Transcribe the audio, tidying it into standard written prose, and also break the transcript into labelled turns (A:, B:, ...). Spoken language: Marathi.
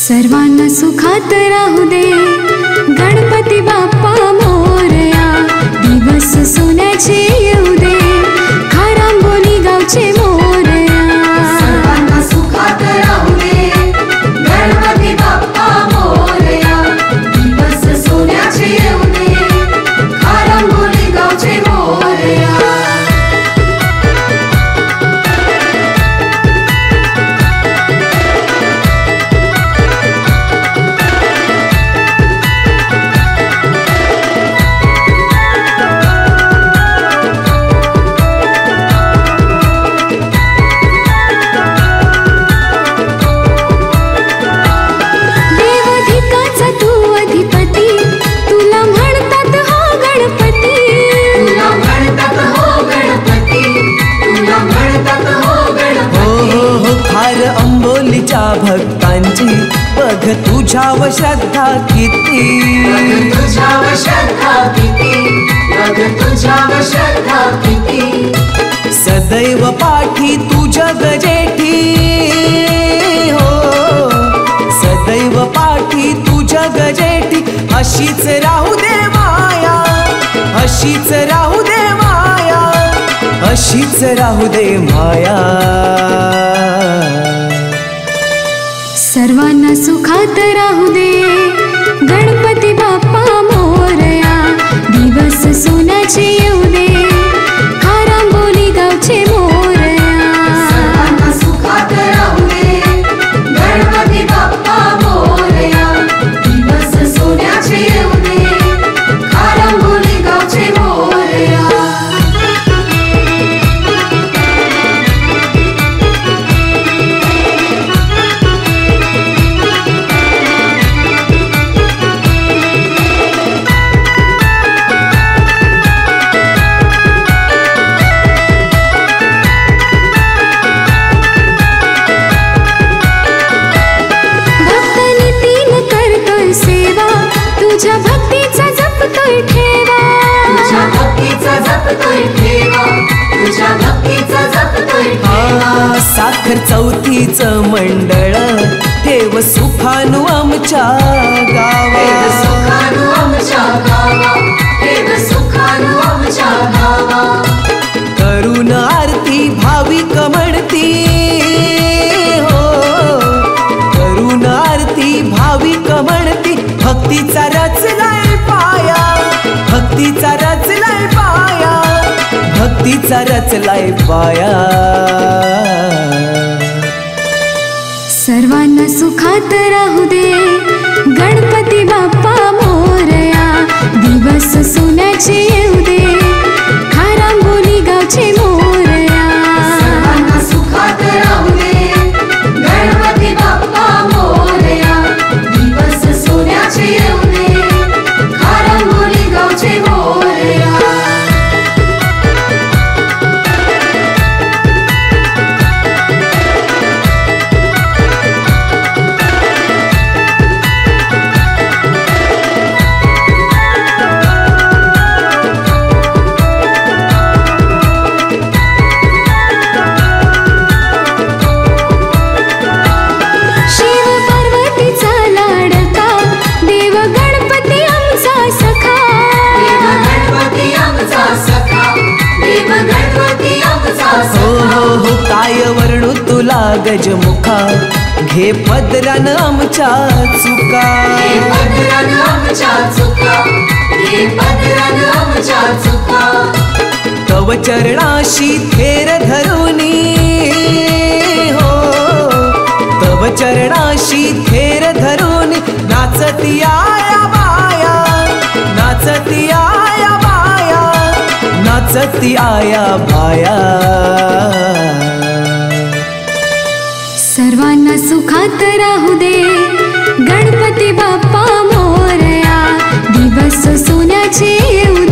A: सर्वांना सुखात राहू दे, गणपती बाप्पा मोरया. दिवस सोन्याचे येऊ दे, खारांबोली गावचे मोरया.
B: सर्वांना सुखात राहू दे, गणपती बाप्पा मोरया. दिवस सोन्याचे येऊ दे, खारांबोली गावचे मोरया.
C: अंबोलीच्या भक्तांची बघ तुझ्यावर श्रद्धा किती,
B: तुझ्यावर श्रद्धा किती, बघ तुझ्यावर श्रद्धा किती.
C: सदैव पाठी तू जग जेठी हो, सदैव पाठी तू जग जेठी. अशीच राहू दे माया, अशीच राहू दे माया, अशीच राहू दे माया.
A: सर्वांना सुखात राहू दे, गणपती बाप्पा मोरया. दिवस सोन्याचे येऊ दे, खारांबोली गावचे मोरया.
B: सर्वांना सुखात राहू दे, गणपती बाप्पा मोरया. दिवस सोन्याचे येऊ दे, खारांबोली गावचे मोरया.
A: तुझ्या भक्तीचा जपतोय ठेवा,
B: तुझ्या भक्तीचा जपतोय ठेवा, तुझ्या भक्तीचा जपतोय ठेवा.
C: साखर चौथीच मंडळ ठेव सुखानु आमच्या गावा,
B: सुखानु आमच्या गावा, ठेव सुखानु आमच्या गावा.
C: करून आरती भाविक म्हणती हो, करून आरती भाविक म्हणती. भक्तीचा रचलाय पाया, भक्तीचा रचलाय पाया, भक्तीचा रचलाय पाया.
A: सर्वांना सुखात राहू दे, गणपती बाप्पा मोरया. दिवस सोन्याचे येऊ दे, खारांबोली गावचे मोरया.
B: सर्वांना सुखात राहू दे, गणपती बाप्पा मोरया. दिवस सोन्याचे येऊ दे, खारांबोली गावचे मोरया.
C: काय वर्णू तुला गजमुखा, घे पदरान आमच्या चुका,
B: घे पदरान आमच्या चुका, घे पदरान आमच्या चुका.
C: तव चरणाशी थेर धरुनी हो, तव चरणाशी थेर धरुनी. नाचती आया बाया, नाचती आया बाया, नाचती आया बाया.
A: सर्वांना सुखात राहू दे, गणपती बाप्पा मोरया. दिवस सोन्याचे येऊ